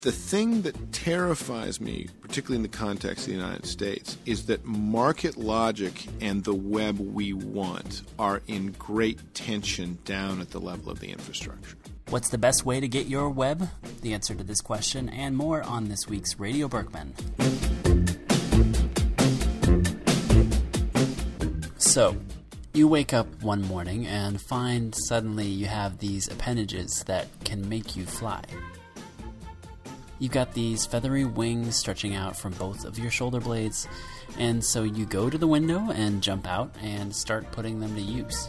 The thing that terrifies me, particularly in the context of the United States, is that market logic and the web we want are in great tension down at the level of the infrastructure. What's the best way to get your web? The answer to this question and more on this week's Radio Berkman. So, you wake up one morning and find suddenly you have these appendages that can make you fly. You've got these feathery wings stretching out from both of your shoulder blades, and so you go to the window and jump out and start putting them to use.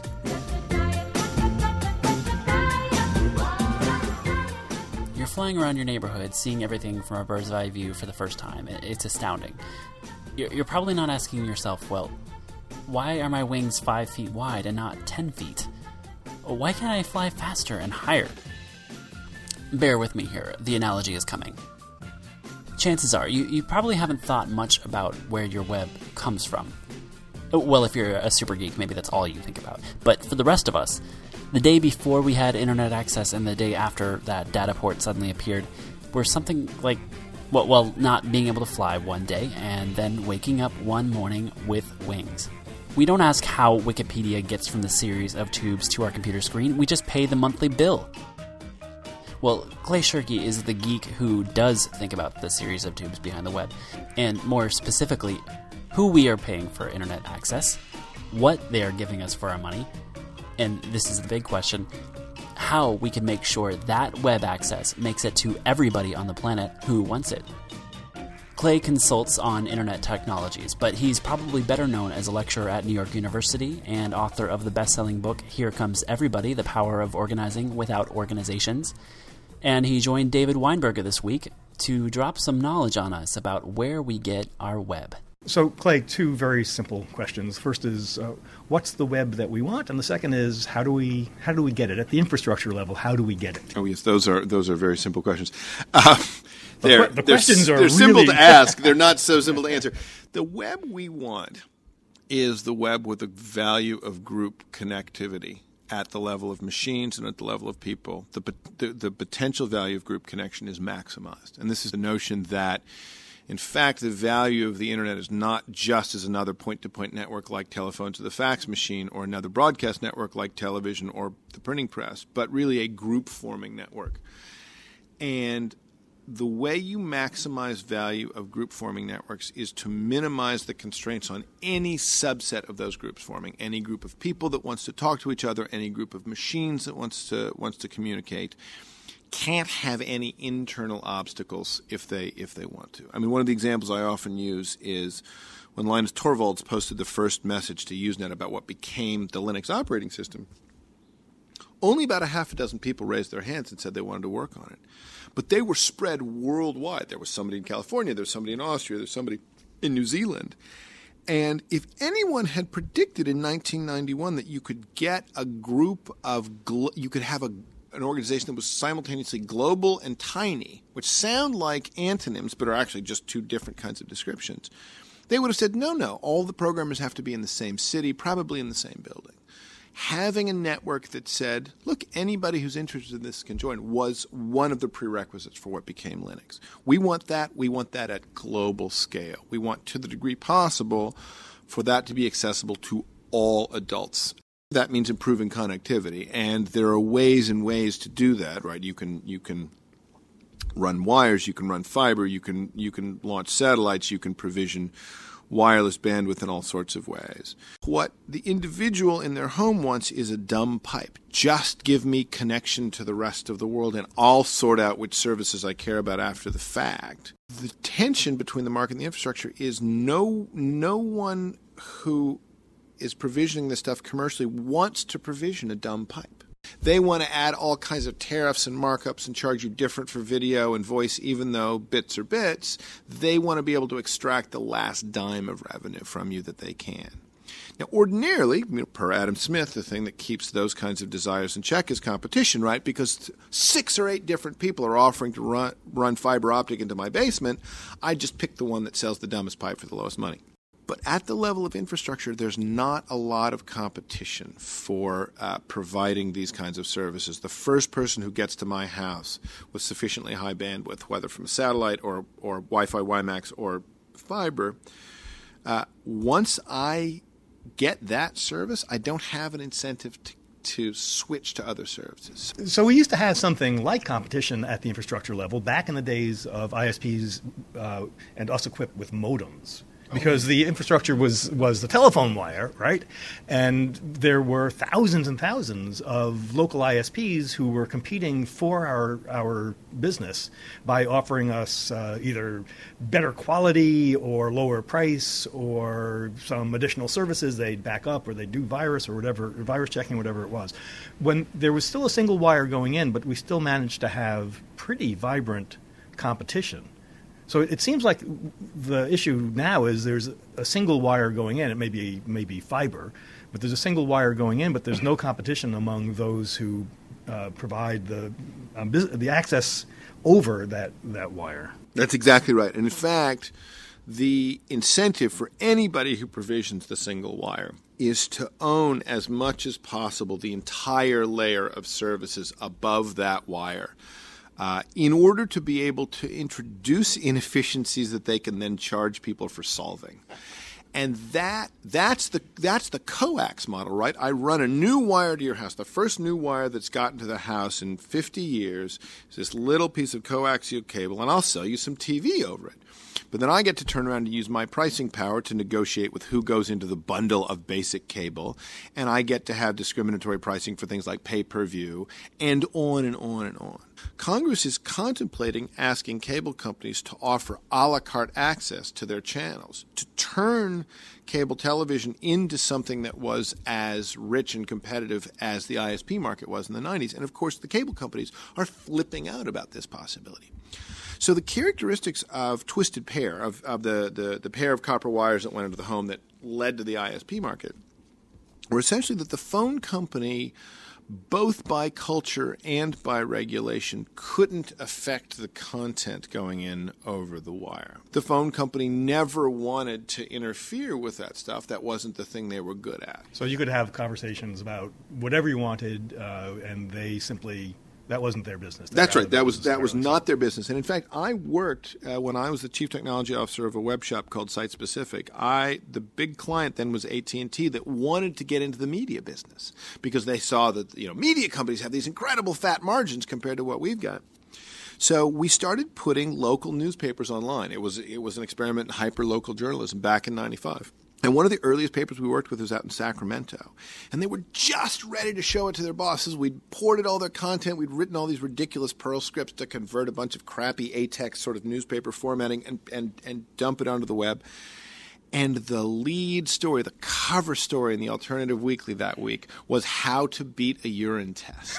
You're flying around your neighborhood, seeing everything from a bird's eye view for the first time. It's astounding. You're probably not asking yourself, well, why are my wings 5 feet wide and not 10 feet? Why can't I fly faster and higher? Bear with me here, the analogy is coming. Chances are, you probably haven't thought much about where your web comes from. Well, if you're a super geek, maybe that's all you think about. But for the rest of us, the day before we had internet access and the day after that data port suddenly appeared were something like, well, not being able to fly one day and then waking up one morning with wings. We don't ask how Wikipedia gets from the series of tubes to our computer screen, we just pay the monthly bill. Well, Clay Shirky is the geek who does think about the series of tubes behind the web, and more specifically, who we are paying for internet access, what they are giving us for our money, and this is the big question, how we can make sure that web access makes it to everybody on the planet who wants it. Clay consults on internet technologies, but he's probably better known as a lecturer at New York University and author of the best-selling book Here Comes Everybody, The Power of Organizing Without Organizations. And he joined David Weinberger this week to drop some knowledge on us about where we get our web. So, Clay, two very simple questions. First is, what's the web that we want? And the second is, how do we get it? At the infrastructure level, how do we get it? Oh, yes, those are very simple questions. The questions are they're really simple to ask. They're not so simple to answer. The web we want is the web with the value of group connectivity at the level of machines and at the level of people. The potential value of group connection is maximized. And this is the notion that, in fact, the value of the Internet is not just as another point-to-point network like telephones or the fax machine or another broadcast network like television or the printing press, but really a group-forming network. And the way you maximize value of group-forming networks is to minimize the constraints on any subset of those groups forming, any group of people that wants to talk to each other, any group of machines that wants to communicate. Can't have any internal obstacles if they want to. I mean, one of the examples I often use is when Linus Torvalds posted the first message to Usenet about what became the Linux operating system. Only about a half a dozen people raised their hands and said they wanted to work on it. But they were spread worldwide. There was somebody in California, there was somebody in Austria, there was somebody in New Zealand. And if anyone had predicted in 1991 that you could get a group of you could have an organization that was simultaneously global and tiny, which sound like antonyms but are actually just two different kinds of descriptions, they would have said, no, all the programmers have to be in the same city, probably in the same building. Having a network that said, look, anybody who's interested in this can join was one of the prerequisites for what became Linux. We want that at global scale. We want, to the degree possible, for that to be accessible to all adults. That means improving connectivity, and there are ways and ways to do that, right? You can run wires, you can run fiber, you can launch satellites, you can provision wireless bandwidth in all sorts of ways. What the individual in their home wants is a dumb pipe. Just give me connection to the rest of the world and I'll sort out which services I care about after the fact. The tension between the market and the infrastructure is no one who is provisioning this stuff commercially wants to provision a dumb pipe. They want to add all kinds of tariffs and markups and charge you different for video and voice, even though bits are bits. They want to be able to extract the last dime of revenue from you that they can. Now, ordinarily, per Adam Smith, the thing that keeps those kinds of desires in check is competition, right? Because 6 or 8 different people are offering to run fiber optic into my basement. I just pick the one that sells the dumbest pipe for the lowest money. But at the level of infrastructure, there's not a lot of competition for providing these kinds of services. The first person who gets to my house with sufficiently high bandwidth, whether from satellite or Wi-Fi, WiMAX, or fiber, once I get that service, I don't have an incentive to switch to other services. So we used to have something like competition at the infrastructure level back in the days of ISPs and us equipped with modems. Because the infrastructure was the telephone wire, right? And there were thousands and thousands of local ISPs who were competing for our business by offering us either better quality or lower price or some additional services. They'd back up or they'd do virus or whatever, virus checking, whatever it was. When there was still a single wire going in, but we still managed to have pretty vibrant competition. So it seems like the issue now is there's a single wire going in. It may be fiber, but there's a single wire going in, but there's no competition among those who provide the access over that wire. That's exactly right. And in fact, the incentive for anybody who provisions the single wire is to own as much as possible the entire layer of services above that wire. In order to be able to introduce inefficiencies that they can then charge people for solving. And that's the coax model, right? I run a new wire to your house. The first new wire that's gotten to the house in 50 years is this little piece of coaxial cable, and I'll sell you some TV over it. But then I get to turn around and use my pricing power to negotiate with who goes into the bundle of basic cable, and I get to have discriminatory pricing for things like pay-per-view, and on and on and on. Congress is contemplating asking cable companies to offer a la carte access to their channels, to turn cable television into something that was as rich and competitive as the ISP market was in the 90s. And of course, the cable companies are flipping out about this possibility. So the characteristics of twisted pair, of the pair of copper wires that went into the home that led to the ISP market, were essentially that the phone company, both by culture and by regulation, couldn't affect the content going in over the wire. The phone company never wanted to interfere with that stuff. That wasn't the thing they were good at. So you could have conversations about whatever you wanted, and they simply... That wasn't their business. That's right. That was not their business. And in fact, I worked when I was the chief technology officer of a web shop called Site Specific. The big client then was AT&T that wanted to get into the media business because they saw that media companies have these incredible fat margins compared to what we've got. So we started putting local newspapers online. It was an experiment in hyper-local journalism back in '95. And one of the earliest papers we worked with was out in Sacramento. And they were just ready to show it to their bosses. We'd ported all their content. We'd written all these ridiculous Perl scripts to convert a bunch of crappy ATEX sort of newspaper formatting and dump it onto the web. And the lead story, the cover story in the Alternative Weekly that week was how to beat a urine test.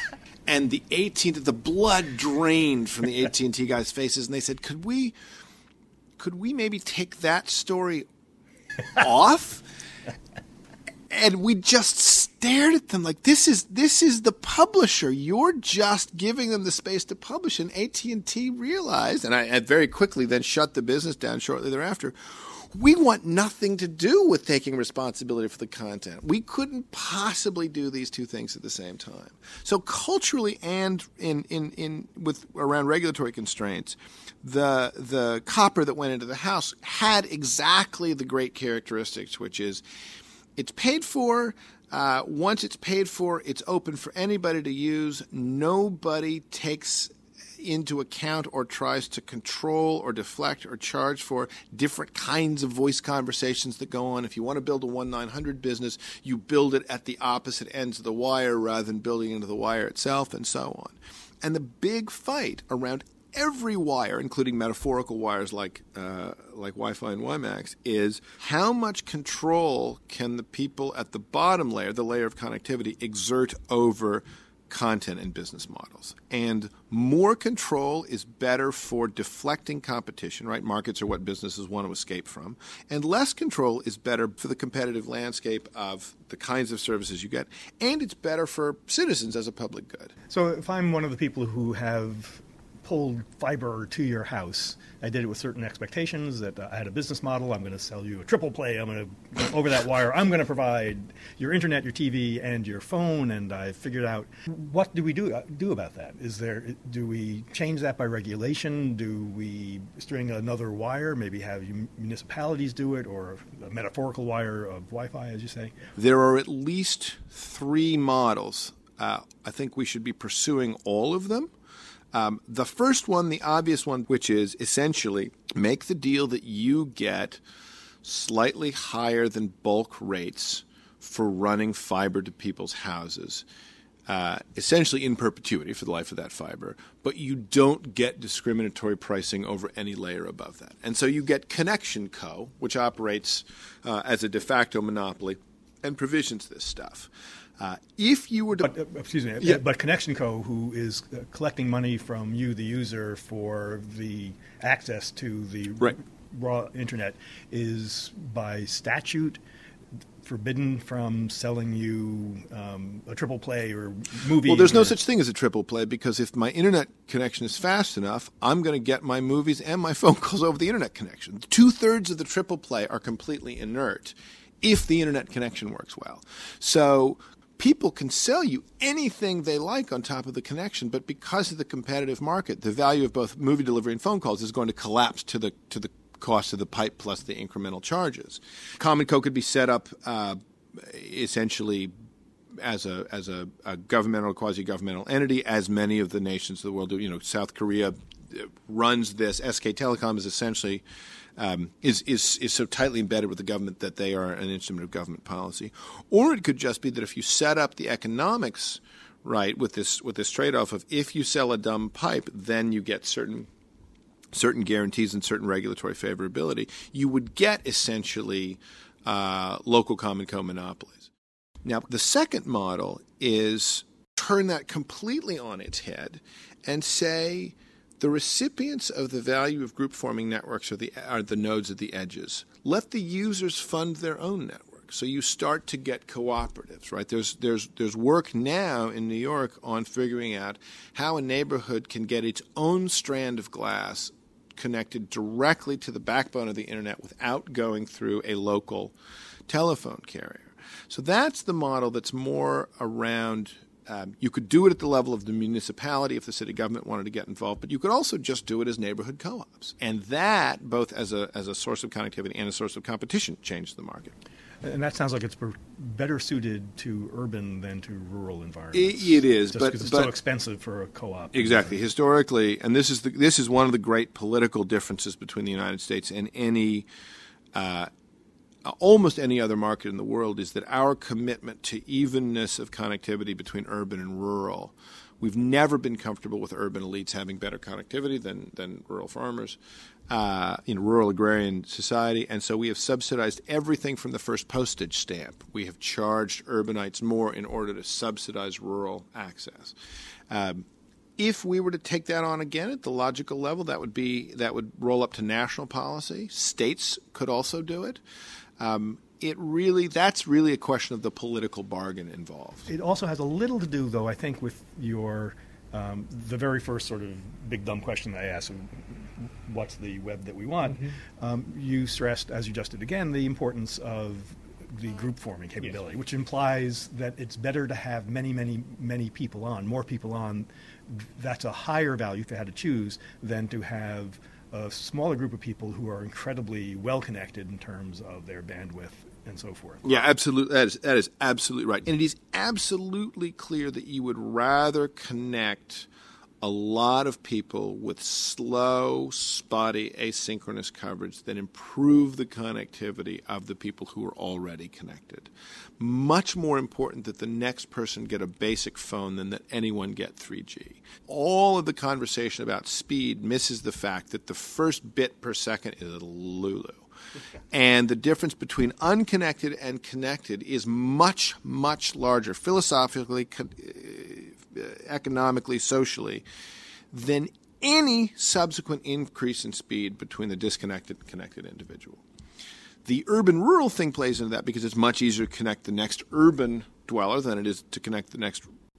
And the blood drained from the AT&T guys' faces. And they said, could we maybe take that story off? And we just stared at them like, this is the publisher. You're just giving them the space to publish. And AT&T realized, and I very quickly then shut the business down shortly thereafter, we want nothing to do with taking responsibility for the content. We couldn't possibly do these two things at the same time. So culturally and with around regulatory constraints, the copper that went into the house had exactly the great characteristics, which is it's paid for. Once it's paid for, it's open for anybody to use. Nobody takes into account or tries to control or deflect or charge for different kinds of voice conversations that go on. If you want to build a 1-900 business, you build it at the opposite ends of the wire rather than building into the wire itself, and so on. And the big fight around every wire, including metaphorical wires like Wi-Fi and WiMAX, is how much control can the people at the bottom layer, the layer of connectivity, exert over content and business models. And more control is better for deflecting competition, right? Markets are what businesses want to escape from. And less control is better for the competitive landscape of the kinds of services you get. And it's better for citizens as a public good. So if I'm one of the people who have pulled fiber to your house. I did it with certain expectations that I had a business model. I'm going to sell you a triple play. I'm going to, over that wire, I'm going to provide your internet, your TV, and your phone. And I figured out, what do we do about that? Do we change that by regulation? Do we string another wire, maybe have municipalities do it, or a metaphorical wire of Wi-Fi, as you say? There are at least 3 models. I think we should be pursuing all of them. The first one, the obvious one, which is essentially make the deal that you get slightly higher than bulk rates for running fiber to people's houses, essentially in perpetuity for the life of that fiber, but you don't get discriminatory pricing over any layer above that. And so you get Connection Co., which operates as a de facto monopoly and provisions this stuff. If you were to... But Connection Co., who is collecting money from you, the user, for the access to the raw internet, is by statute forbidden from selling you a triple play or movie. Well, there's no such thing as a triple play, because if my internet connection is fast enough, I'm going to get my movies and my phone calls over the internet connection. 2/3 of the triple play are completely inert if the internet connection works well. So people can sell you anything they like on top of the connection, but because of the competitive market, the value of both movie delivery and phone calls is going to collapse to the cost of the pipe plus the incremental charges. Common Co could be set up essentially as a governmental or quasi-governmental entity, as many of the nations of the world do. South Korea runs this. SK Telecom is essentially is so tightly embedded with the government that they are an instrument of government policy. Or it could just be that if you set up the economics right with this trade-off of, if you sell a dumb pipe, then you get certain guarantees and certain regulatory favorability, you would get essentially local common co-monopolies. Now, the second model is turn that completely on its head and say the recipients of the value of group-forming networks are the nodes at the edges. Let the users fund their own network. So you start to get cooperatives, right? There's work now in New York on figuring out how a neighborhood can get its own strand of glass connected directly to the backbone of the internet without going through a local telephone carrier. So that's the model that's more around. You could do it at the level of the municipality if the city government wanted to get involved, but you could also just do it as neighborhood co-ops. And that, both as a source of connectivity and a source of competition, changed the market. And that sounds like it's better suited to urban than to rural environments. It is, but it's so expensive for a co-op. Exactly. Historically, and this is one of the great political differences between the United States and almost any other market in the world, is that our commitment to evenness of connectivity between urban and rural. We've never been comfortable with urban elites having better connectivity than rural farmers in a rural agrarian society, and so we have subsidized everything from the first postage stamp. We have charged urbanites more in order to subsidize rural access. If we were to take that on again at the logical level, that would roll up to national policy. States could also do it. That's really a question of the political bargain involved. It also has a little to do, though, I think, with your the very first sort of big dumb question I asked, what's the web that we want? Mm-hmm. You stressed, as you just did again, the importance of the group forming capability, which implies that it's better to have many, many, many people on, more people on. That's a higher value if you had to choose than to have a smaller group of people who are incredibly well connected in terms of their bandwidth and so forth. Yeah, absolutely. That is absolutely right. And it is absolutely clear that you would rather connect a lot of people with slow, spotty, asynchronous coverage than improve the connectivity of the people who are already connected. Much more important that the next person get a basic phone than that anyone get 3G. All of the conversation about speed misses the fact that the first bit per second is a Lulu. And the difference between unconnected and connected is much, much larger, philosophically, economically, socially, than any subsequent increase in speed between the disconnected and connected individual. The urban-rural thing plays into that because it's much easier to connect the next urban dweller than it is to connect the next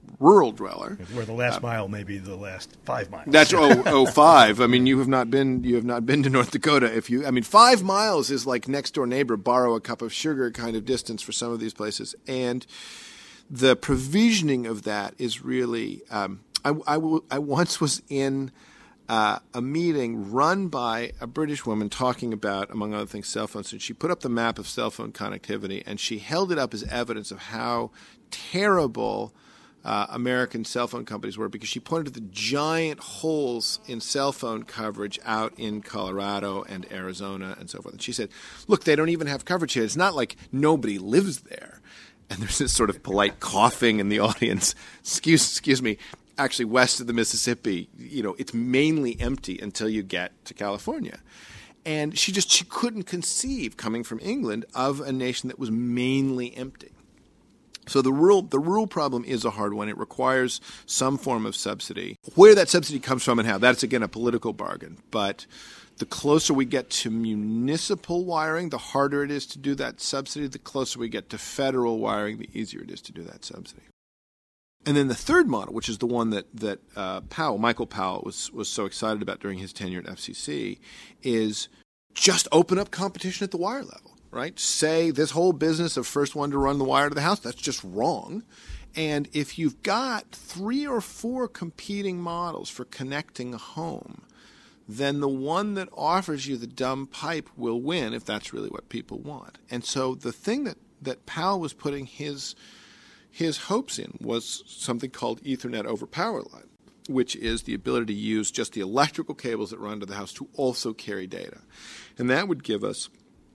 rural dweller. Where the last mile may be the last 5 miles. That's 5. I mean, you have not been to North Dakota. 5 miles is like next door neighbor, borrow a cup of sugar kind of distance for some of these places. And the provisioning of that is really. I once was in a meeting run by a British woman talking about, among other things, cell phones. And she put up the map of cell phone connectivity, and she held it up as evidence of how terrible American cell phone companies were, because she pointed to the giant holes in cell phone coverage out in Colorado and Arizona and so forth. And she said, look, they don't even have coverage here. It's not like nobody lives there. And there's this sort of polite coughing in the audience. Excuse me. Actually, west of the Mississippi, it's mainly empty until you get to California. And she couldn't conceive, coming from England, of a nation that was mainly empty. So the rural problem is a hard one. It requires some form of subsidy. Where that subsidy comes from and how, that's, again, a political bargain. But the closer we get to municipal wiring, the harder it is to do that subsidy. The closer we get to federal wiring, the easier it is to do that subsidy. And then the third model, which is the one that Michael Powell was so excited about during his tenure at FCC, is just open up competition at the wire level, right? Say this whole business of first one to run the wire to the house, that's just wrong. And if you've got 3 or 4 competing models for connecting a home, then the one that offers you the dumb pipe will win if that's really what people want. And so the thing that Powell was putting his hopes in was something called Ethernet over power line, which is the ability to use just the electrical cables that run to the house to also carry data. And that would give us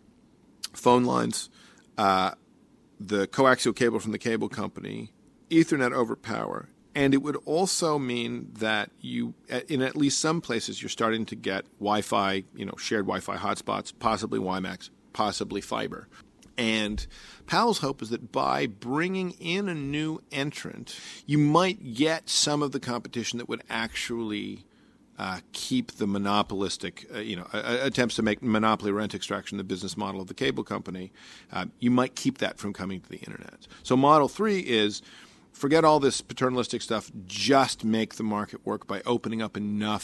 phone lines, the coaxial cable from the cable company, Ethernet over power, and it would also mean that in at least some places, you're starting to get Wi-Fi, shared Wi-Fi hotspots, possibly WiMAX, possibly fiber. And Powell's hope is that by bringing in a new entrant, you might get some of the competition that would actually keep the monopolistic, attempts to make monopoly rent extraction the business model of the cable company. You might keep that from coming to the internet. So Model 3 is forget all this paternalistic stuff, just make the market work by opening up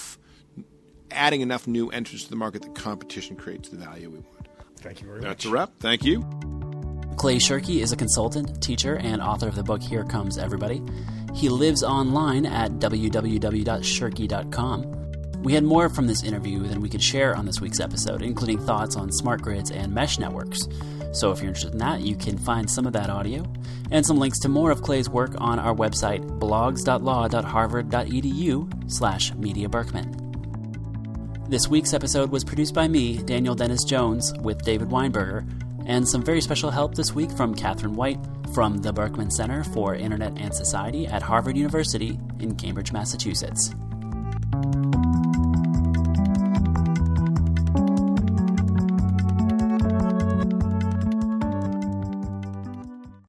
adding enough new entrants to the market that competition creates the value we want. Thank you very much. That's a wrap. Thank you. Clay Shirky is a consultant, teacher, and author of the book Here Comes Everybody. He lives online at www.shirky.com. We had more from this interview than we could share on this week's episode, including thoughts on smart grids and mesh networks. So if you're interested in that, you can find some of that audio and some links to more of Clay's work on our website, blogs.law.harvard.edu/Media Berkman. This week's episode was produced by me, Daniel Dennis Jones, with David Weinberger, and some very special help this week from Catherine White from the Berkman Center for Internet and Society at Harvard University in Cambridge, Massachusetts.